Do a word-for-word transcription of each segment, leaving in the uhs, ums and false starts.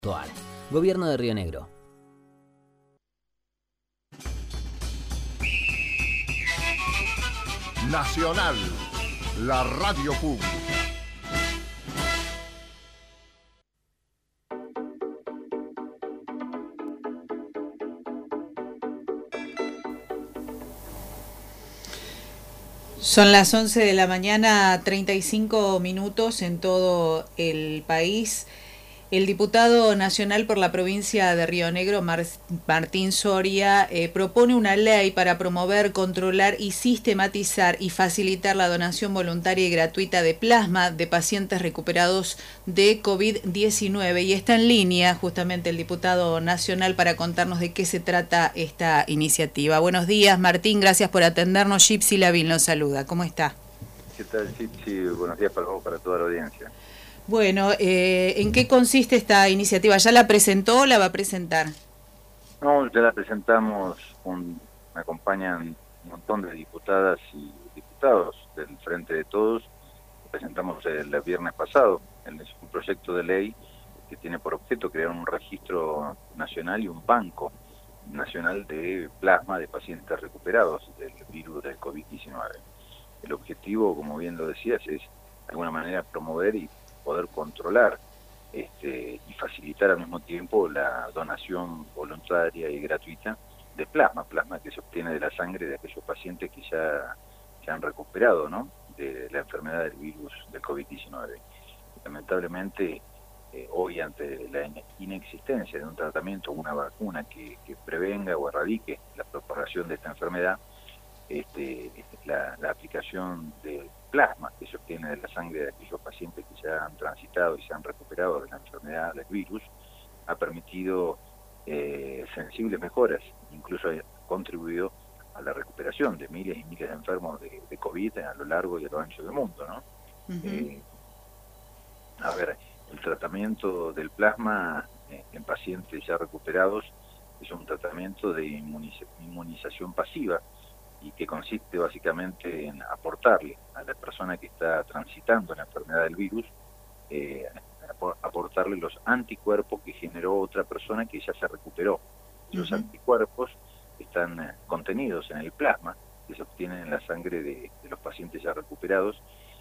Gobierno de Río Negro. Nacional, la radio pública. Son las once de la mañana, treinta y cinco minutos en todo el país. El diputado nacional por la provincia de Río Negro, Mar Martín Soria, eh, propone una ley para promover, controlar y sistematizar y facilitar la donación voluntaria y gratuita de plasma de pacientes recuperados de COVID diecinueve. Y está en línea justamente el diputado nacional para contarnos de qué se trata esta iniciativa. Buenos días, Martín, gracias por atendernos. Gypsy Lavin nos saluda. ¿Cómo está? ¿Qué tal, Gypsy? Buenos días para vos, para toda la audiencia. Bueno, eh, ¿en qué consiste esta iniciativa? ¿Ya la presentó o la va a presentar? No, ya la presentamos, un, me acompañan un montón de diputadas y diputados del Frente de Todos. Lo presentamos el, el viernes pasado. Es un proyecto de ley que tiene por objeto crear un registro nacional y un banco nacional de plasma de pacientes recuperados del virus del COVID diecinueve. El objetivo, como bien lo decías, es de alguna manera promover y poder controlar este, y facilitar al mismo tiempo la donación voluntaria y gratuita de plasma, plasma que se obtiene de la sangre de aquellos pacientes que ya, ya han recuperado, ¿no?, de la enfermedad del virus del COVID diecinueve. Lamentablemente, eh, hoy ante la inexistencia de un tratamiento, una vacuna que, que prevenga o erradique la propagación de esta enfermedad, este, la, la aplicación de plasma que se obtiene de la sangre de aquellos pacientes que ya han transitado y se han recuperado de la enfermedad del virus, ha permitido eh, sensibles mejoras, incluso ha contribuido a la recuperación de miles y miles de enfermos de, de COVID a lo largo y a lo ancho del mundo, ¿no? Uh-huh. eh, a ver, el tratamiento del plasma eh, en pacientes ya recuperados es un tratamiento de inmuniz- inmunización pasiva, y que consiste básicamente en aportarle a la persona que está transitando la enfermedad del virus, eh, aportarle los anticuerpos que generó otra persona que ya se recuperó. Esos uh-huh. anticuerpos están eh, contenidos en el plasma que se obtiene en la sangre de, de los pacientes ya recuperados,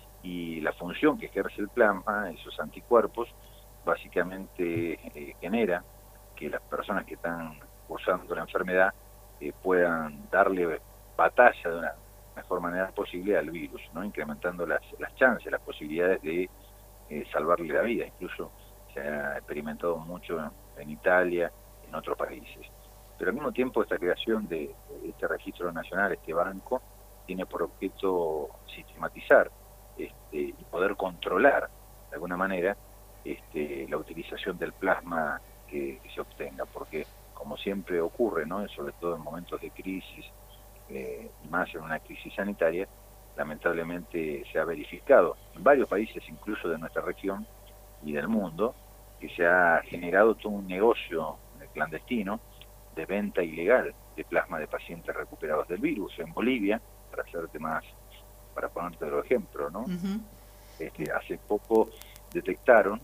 y la función que ejerce el plasma, esos anticuerpos, básicamente eh, genera que las personas que están cursando la enfermedad eh, puedan darle batalla de una mejor manera posible al virus, ¿no?, incrementando las, las chances, las posibilidades de eh, salvarle la vida. Incluso se ha experimentado mucho en, en Italia, en otros países. Pero al mismo tiempo esta creación de, de este registro nacional, este banco, tiene por objeto sistematizar este, y poder controlar de alguna manera este, la utilización del plasma que, que se obtenga, porque como siempre ocurre, ¿no?, sobre todo en momentos de crisis, Eh, más en una crisis sanitaria, lamentablemente se ha verificado en varios países, incluso de nuestra región y del mundo, que se ha generado todo un negocio clandestino de venta ilegal de plasma de pacientes recuperados del virus. En Bolivia, para hacerte más, para ponerte otro ejemplo, ¿no? Uh-huh. Este, hace poco detectaron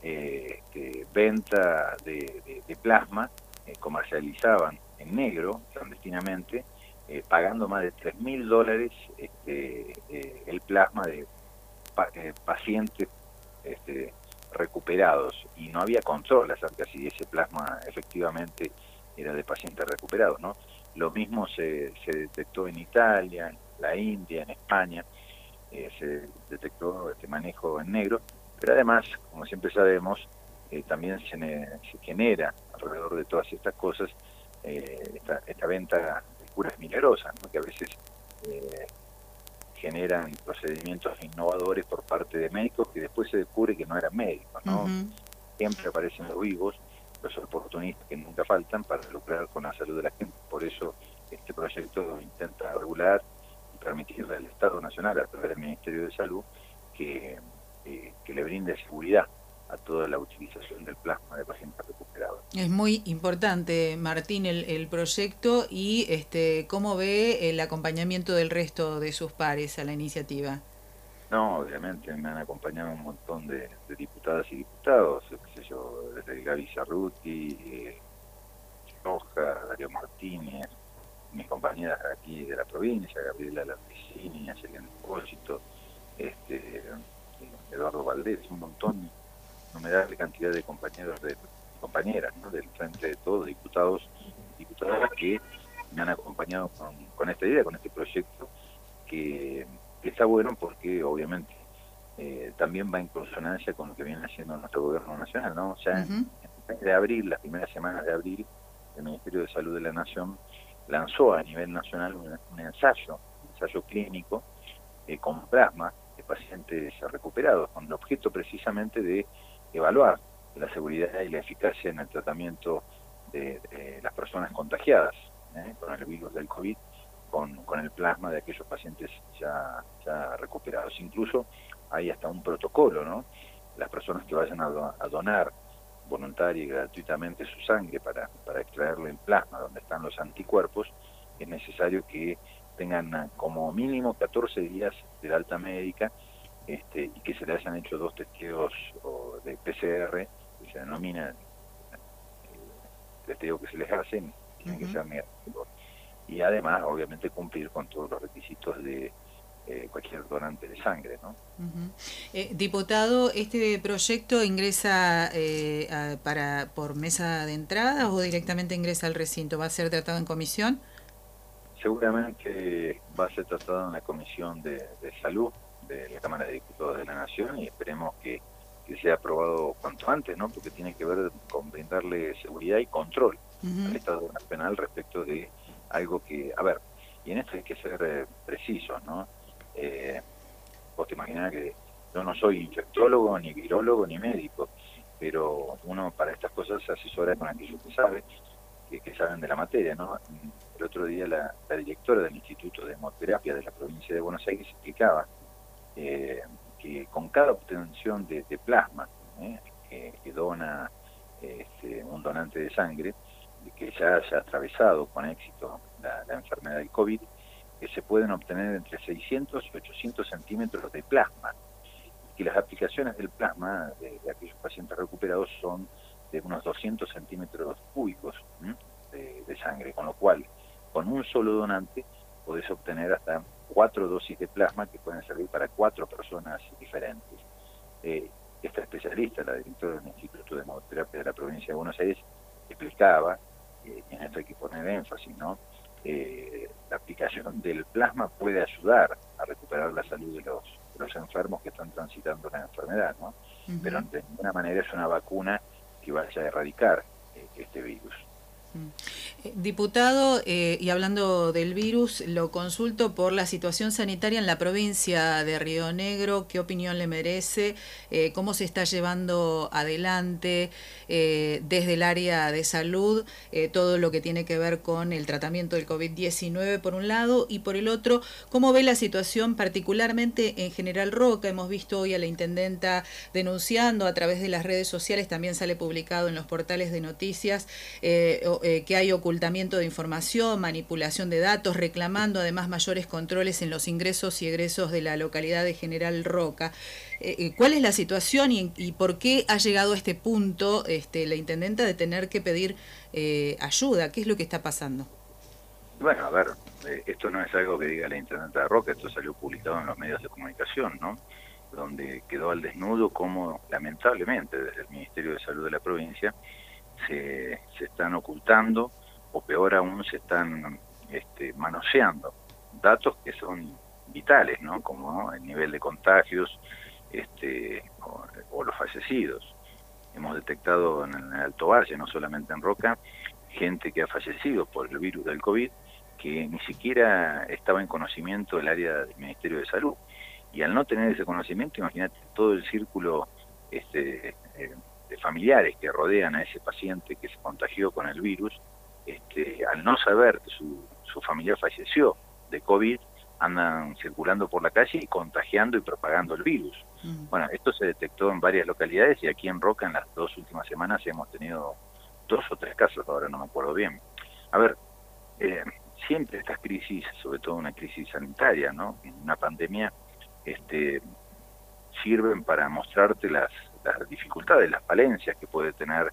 eh, que venta de, de, de plasma eh, comercializaban en negro, clandestinamente, Eh, pagando más de tres mil dólares este, eh, el plasma de pa eh, pacientes este, recuperados, y no había control acerca si ese plasma efectivamente era de pacientes recuperados, ¿no? Lo mismo se, se detectó en Italia, en la India, en España, eh, se detectó este manejo en negro, pero además, como siempre sabemos, eh, también se, se genera alrededor de todas estas cosas eh, esta, esta venta curas milagrosas, ¿no?, que a veces eh, generan procedimientos innovadores por parte de médicos que después se descubre que no eran médicos, ¿no? Uh-huh. Siempre aparecen los vivos, los oportunistas que nunca faltan para lucrar con la salud de la gente. Por eso este proyecto intenta regular y permitirle al Estado Nacional, a través del Ministerio de Salud, que, eh, que le brinde seguridad a toda la utilización del plasma de pacientes recuperados. Es muy importante, Martín, el, el proyecto y este cómo ve el acompañamiento del resto de sus pares a la iniciativa. No, obviamente me han acompañado un montón de, de diputadas y diputados, qué sé yo, desde el Gaby Cerruti, eh, Roja, Darío Martínez, mis compañeras aquí de la provincia, Gabriela Larticini, Ayelen Espósito, este, Eduardo Valdés, un montón, numerable cantidad de compañeros, de compañeras, ¿no? Del Frente de Todos, diputados, diputadas que me han acompañado con, con esta idea, con este proyecto, que, que está bueno porque obviamente eh, también va en consonancia con lo que viene haciendo nuestro gobierno nacional, ¿no? Ya uh-huh. en, en el mes de abril, las primeras semanas de abril, el Ministerio de Salud de la Nación lanzó a nivel nacional un, un ensayo, un ensayo clínico eh, con plasma de pacientes recuperados, con el objeto precisamente de evaluar la seguridad y la eficacia en el tratamiento de, de las personas contagiadas ¿eh? con el virus del COVID, con, con el plasma de aquellos pacientes ya, ya recuperados. Incluso hay hasta un protocolo, ¿no? Las personas que vayan a, do, a donar voluntaria y gratuitamente su sangre para, para extraerlo en plasma, donde están los anticuerpos, es necesario que tengan como mínimo catorce días de alta médica este, y que se le hayan hecho dos testeos o de P C R, que se denomina el testeo que se les hacen, tienen uh-huh. que ser negativos. Y además, obviamente, cumplir con todos los requisitos de eh, cualquier donante de sangre, ¿no? Uh-huh. eh, diputado, ¿este proyecto ingresa eh, a, para por mesa de entrada o directamente ingresa al recinto? ¿Va a ser tratado en comisión? Seguramente va a ser tratado en la Comisión de, de Salud de la Cámara de Diputados de la Nación y esperemos que, que sea aprobado cuanto antes, ¿no? Porque tiene que ver con brindarle seguridad y control uh-huh. al Estado Nacional respecto de algo que, a ver, y en esto hay que ser eh, precisos, ¿no? Eh, vos te imaginás que yo no soy infectólogo, ni virólogo, ni médico, pero uno para estas cosas se asesora con aquellos que saben, que, que saben de la materia, ¿no? El otro día la, la directora del Instituto de Hemoterapia de la provincia de Buenos Aires explicaba eh, que con cada obtención de, de plasma ¿eh? que, que dona este, un donante de sangre, que ya haya atravesado con éxito la, la enfermedad del COVID, que se pueden obtener entre seiscientos y ochocientos centímetros de plasma, y que las aplicaciones del plasma de, de aquellos pacientes recuperados son de unos doscientos centímetros cúbicos de, de sangre, con lo cual, con un solo donante, podés obtener hasta cuatro dosis de plasma que pueden servir para cuatro personas diferentes. Eh, esta especialista, la directora del Instituto de Hemoterapia de la provincia de Buenos Aires, explicaba, eh, y en esto hay que poner énfasis, ¿no? Eh, la aplicación del plasma puede ayudar a recuperar la salud de los, de los enfermos que están transitando la enfermedad, ¿no? Uh-huh. Pero de ninguna manera es una vacuna que vaya a erradicar eh, este virus. Eh, diputado, eh, y hablando del virus, lo consulto por la situación sanitaria en la provincia de Río Negro. ¿Qué opinión le merece? Eh, ¿Cómo se está llevando adelante eh, desde el área de salud eh, todo lo que tiene que ver con el tratamiento del COVID diecinueve por un lado, y por el otro, cómo ve la situación particularmente en General Roca? Hemos visto hoy a la intendenta denunciando a través de las redes sociales, también sale publicado en los portales de noticias, eh, Eh, que hay ocultamiento de información, manipulación de datos, reclamando además mayores controles en los ingresos y egresos de la localidad de General Roca. Eh, ¿Cuál es la situación y, y por qué ha llegado a este punto este, la intendenta de tener que pedir eh, ayuda? ¿Qué es lo que está pasando? Bueno, a ver, eh, esto no es algo que diga la intendenta de Roca, esto salió publicado en los medios de comunicación, ¿no? Donde quedó al desnudo cómo, lamentablemente, desde el Ministerio de Salud de la provincia, Se, se están ocultando, o peor aún, se están este, manoseando datos que son vitales, ¿no? Como el nivel de contagios este, o, o los fallecidos. Hemos detectado en el Alto Valle, no solamente en Roca, gente que ha fallecido por el virus del COVID, que ni siquiera estaba en conocimiento del área del Ministerio de Salud. Y al no tener ese conocimiento, imagínate todo el círculo este, eh, de familiares que rodean a ese paciente que se contagió con el virus, este, al no saber que su, su familiar falleció de COVID, andan circulando por la calle y contagiando y propagando el virus. Mm. Bueno, esto se detectó en varias localidades y aquí en Roca en las dos últimas semanas hemos tenido dos o tres casos, ahora no me acuerdo bien. A ver, eh, siempre estas crisis, sobre todo una crisis sanitaria, ¿no? Una pandemia, este, sirven para mostrarte las las dificultades, las falencias que puede tener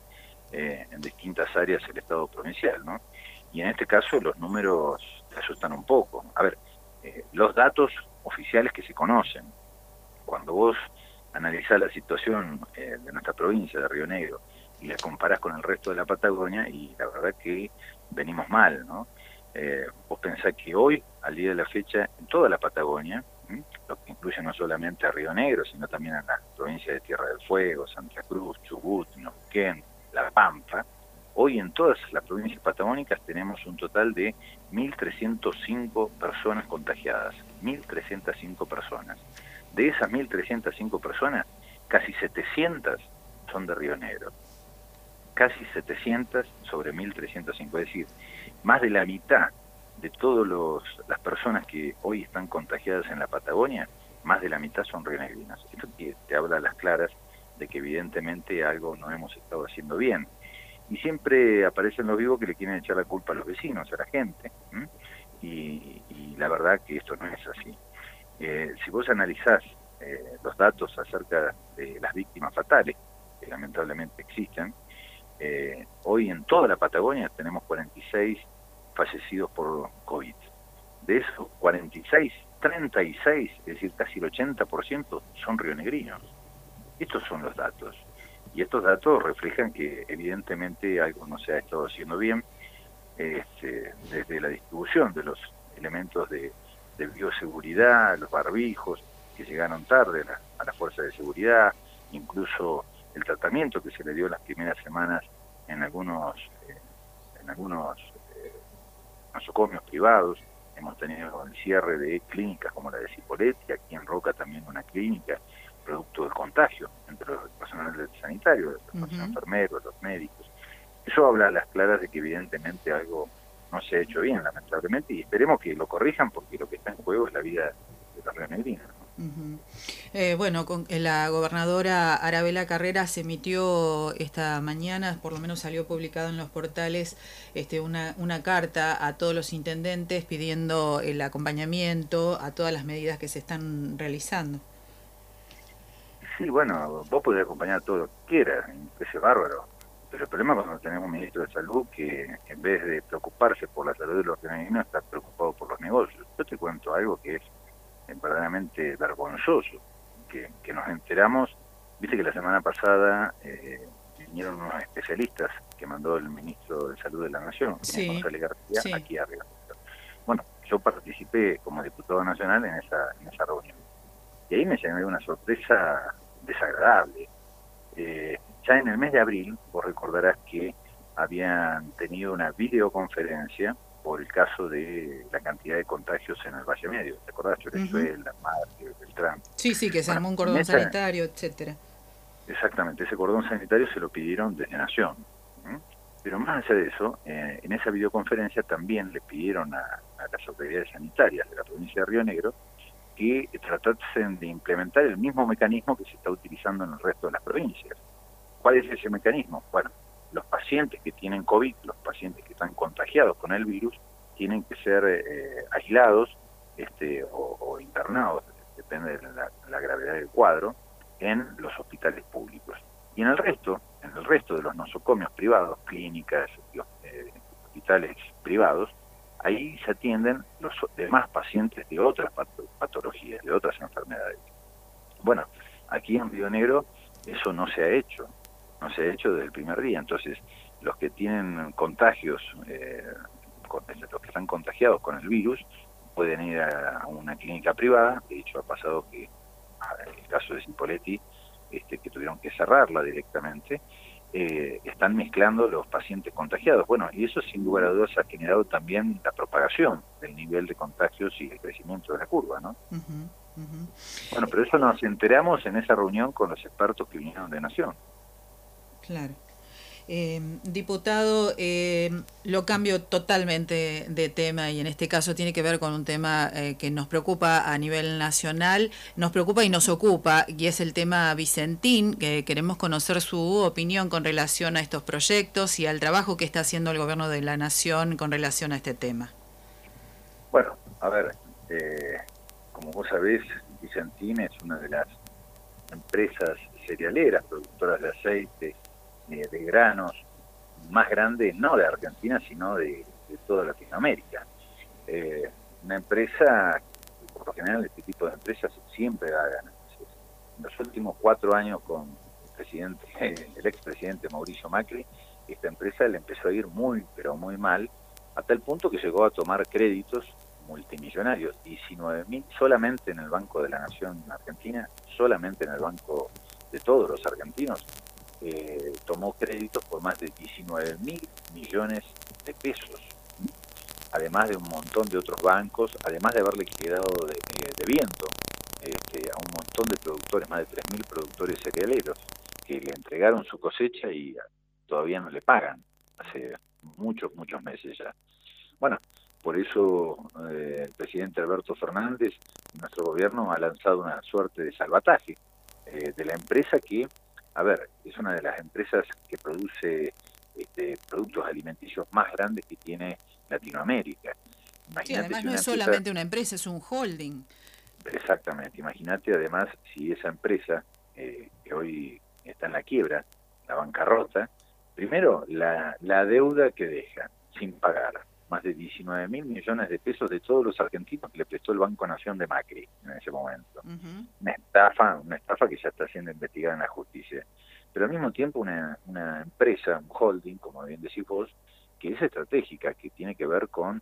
eh, en distintas áreas del Estado provincial, ¿no? Y en este caso los números te asustan un poco. A ver, eh, los datos oficiales que se conocen, cuando vos analizás la situación eh, de nuestra provincia, de Río Negro, y la comparás con el resto de la Patagonia, y la verdad que venimos mal, ¿no? Eh, vos pensás que hoy, al día de la fecha, en toda la Patagonia, ¿sí?, lo que incluye no solamente a Río Negro, sino también a las provincias de Tierra del Fuego, Santa Cruz, Chubut, Neuquén, La Pampa, hoy en todas las provincias patagónicas tenemos un total de mil trescientas cinco personas contagiadas, mil trescientas cinco personas. De esas mil trescientas cinco personas, casi setecientas son de Río Negro. Casi setecientas sobre mil trescientos cinco, es decir, más de la mitad de todas las personas que hoy están contagiadas en la Patagonia, más de la mitad son rionegrinas. Esto te, te habla a las claras de que evidentemente algo no hemos estado haciendo bien. Y siempre aparecen los vivos que le quieren echar la culpa a los vecinos, a la gente, y, y la verdad que esto no es así. Eh, si vos analizás eh, los datos acerca de las víctimas fatales, que lamentablemente existen, eh, hoy en toda la Patagonia tenemos cuarenta y seis fallecidos por COVID. De esos cuarenta y seis, treinta y seis, es decir, casi el ochenta por ciento son rionegrinos. Estos son los datos. Y estos datos reflejan que evidentemente algo no se ha estado haciendo bien, este, desde la distribución de los elementos de, de bioseguridad, los barbijos que llegaron tarde a la, a la fuerza de seguridad, incluso el tratamiento que se le dio en las primeras semanas en algunos eh, en algunos eh, nosocomios privados. Hemos tenido el cierre de clínicas como la de Cipolletti, aquí en Roca también una clínica, producto del contagio entre los personal sanitario, los uh-huh. enfermeros, los médicos. Eso habla a las claras de que evidentemente algo no se ha hecho bien, lamentablemente, y esperemos que lo corrijan porque lo que está en juego es la vida de los rionegrinos, ¿no? Uh-huh. Eh, bueno, con, la gobernadora Arabela Carreras emitió esta mañana, por lo menos salió publicado en los portales, este, una, una carta a todos los intendentes pidiendo el acompañamiento a todas las medidas que se están realizando. Sí, bueno, vos podés acompañar todo lo que quieras, ese bárbaro, pero el problema es cuando tenemos un ministro de salud que en vez de preocuparse por la salud de los rionegrinos está preocupado por los negocios. Yo te cuento algo que es verdaderamente vergonzoso, que, que nos enteramos, viste que la semana pasada eh, vinieron unos especialistas que mandó el ministro de Salud de la Nación, sí, González García, sí. aquí arriba. Bueno, yo participé como diputado nacional en esa, en esa reunión, y ahí me llamé una sorpresa desagradable. Eh, ya en el mes de abril, vos recordarás que habían tenido una videoconferencia por el caso de la cantidad de contagios en el Valle Medio. ¿Te acordás? Chorezuela, uh-huh. Marque, Beltrán. Sí, sí, que se bueno, armó un cordón esa, sanitario, etcétera. Exactamente, ese cordón sanitario se lo pidieron desde Nación. ¿eh? Pero más allá de eso, eh, en esa videoconferencia también le pidieron a, a las autoridades sanitarias de la provincia de Río Negro que tratasen de implementar el mismo mecanismo que se está utilizando en el resto de las provincias. ¿Cuál es ese mecanismo? Bueno, los pacientes que tienen COVID, los pacientes que están contagiados con el virus, tienen que ser eh, aislados este, o, o internados, depende de la, la gravedad del cuadro, en los hospitales públicos. Y en el resto, en el resto de los nosocomios privados, clínicas, eh, hospitales privados, ahí se atienden los demás pacientes de otras patologías, de otras enfermedades. Bueno, aquí en Río Negro eso no se ha hecho, no se ha hecho desde el primer día. Entonces, los que tienen contagios, eh, los que están contagiados con el virus, pueden ir a una clínica privada. De hecho, ha pasado que, en el caso de Cipolletti, este, que tuvieron que cerrarla directamente, eh, están mezclando los pacientes contagiados. Bueno, y eso sin lugar a dudas ha generado también la propagación del nivel de contagios y el crecimiento de la curva, ¿no? Uh-huh, uh-huh. Bueno, pero eso nos enteramos en esa reunión con los expertos que vinieron de Nación. Claro. Eh, diputado, eh, lo cambio totalmente de tema y en este caso tiene que ver con un tema eh, que nos preocupa a nivel nacional, nos preocupa y nos ocupa, y es el tema Vicentín, que queremos conocer su opinión con relación a estos proyectos y al trabajo que está haciendo el gobierno de la Nación con relación a este tema. Bueno, a ver, eh, como vos sabés, Vicentín es una de las empresas cerealeras, productoras de aceite, de granos más grande, no de Argentina, sino de, de toda Latinoamérica. Eh, una empresa, por lo general este tipo de empresas siempre da ganancias. En los últimos cuatro años con el presidente, el expresidente Mauricio Macri, esta empresa le empezó a ir muy, pero muy mal, a tal punto que llegó a tomar créditos multimillonarios, diecinueve mil solamente en el Banco de la Nación Argentina, solamente en el Banco de todos los argentinos, eh, tomó créditos por más de diecinueve mil millones de pesos, además de un montón de otros bancos, además de haberle quedado de, de, de viento este, a un montón de productores, más de tres mil productores cerealeros, que le entregaron su cosecha y todavía no le pagan, hace muchos, muchos meses ya. Bueno, por eso eh, el presidente Alberto Fernández, nuestro gobierno, ha lanzado una suerte de salvataje eh, de la empresa que, a ver, es una de las empresas que produce este, productos alimenticios más grandes que tiene Latinoamérica. Imagínate, sí, además si no es empresa, solamente una empresa, es un holding. Exactamente, imagínate además si esa empresa eh, que hoy está en la quiebra, la bancarrota, primero la, la deuda que deja sin pagar, más de diecinueve mil millones de pesos de todos los argentinos que le prestó el Banco Nación de Macri en ese momento. Uh-huh. Una estafa, una estafa que ya está siendo investigada en la justicia. Pero al mismo tiempo una, una empresa, un holding, como bien decís vos, que es estratégica, que tiene que ver con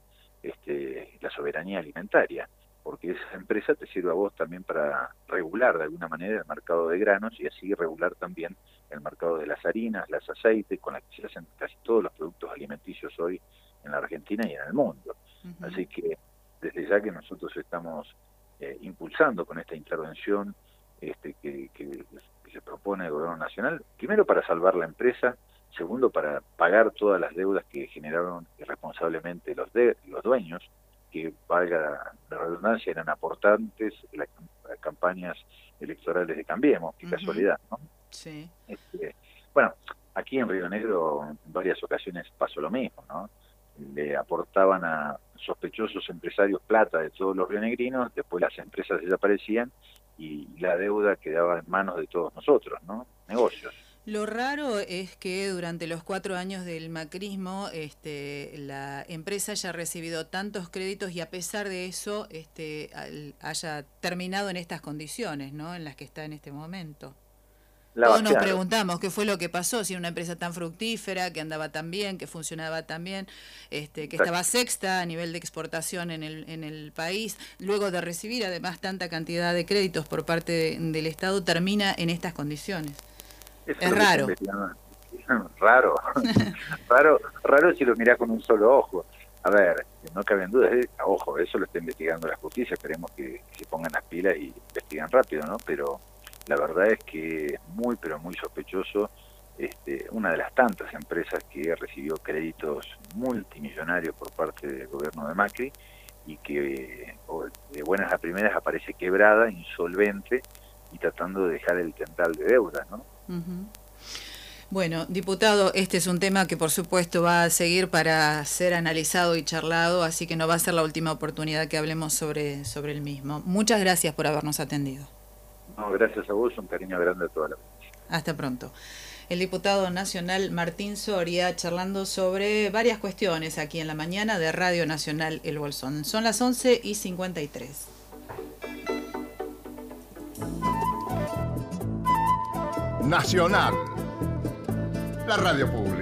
este, la soberanía alimentaria, porque esa empresa te sirve a vos también para regular de alguna manera el mercado de granos y así regular también el mercado de las harinas, las aceites, con las que se hacen casi todos los productos alimenticios hoy en la Argentina y en el mundo. Uh-huh. Así que desde ya que nosotros estamos eh, impulsando con esta intervención este, que, que, que se propone el Gobierno Nacional, primero para salvar la empresa, segundo para pagar todas las deudas que generaron irresponsablemente los, de, los dueños, que valga la redundancia, eran aportantes en las, las campañas electorales de Cambiemos, qué uh-huh. casualidad, ¿no? Sí. Este, bueno, aquí en Río Negro en varias ocasiones pasó lo mismo, ¿no? Le aportaban a sospechosos empresarios plata de todos los rionegrinos, después las empresas desaparecían y la deuda quedaba en manos de todos nosotros, ¿no? Negocios. Lo raro es que durante los cuatro años del macrismo este, la empresa haya recibido tantos créditos y a pesar de eso este, haya terminado en estas condiciones, ¿no? En las que está en este momento. La Todos nos preguntamos qué fue lo que pasó, si era una empresa tan fructífera, que andaba tan bien, que funcionaba tan bien, este, que estaba sexta a nivel de exportación en el, en el país, luego de recibir además tanta cantidad de créditos por parte de, del Estado, termina en estas condiciones. Eso es raro. Raro, raro, raro si lo mirás con un solo ojo. A ver, no cabe duda, eh, ojo, eso lo está investigando la justicia, esperemos que, que se pongan las pilas y investiguen rápido, ¿no? Pero la verdad es que muy, pero muy sospechoso, este, una de las tantas empresas que recibió créditos multimillonarios por parte del gobierno de Macri y que de buenas a primeras aparece quebrada, insolvente y tratando de dejar el tendal de deuda, ¿no? Uh-huh. Bueno, diputado, este es un tema que por supuesto va a seguir para ser analizado y charlado, así que no va a ser la última oportunidad que hablemos sobre, sobre el mismo. Muchas gracias por habernos atendido. No, gracias a vos, un cariño grande a toda la gente. Hasta pronto. El diputado nacional Martín Soria charlando sobre varias cuestiones aquí en la mañana de Radio Nacional El Bolsón. Son las once y cincuenta y tres. Nacional, la radio pública.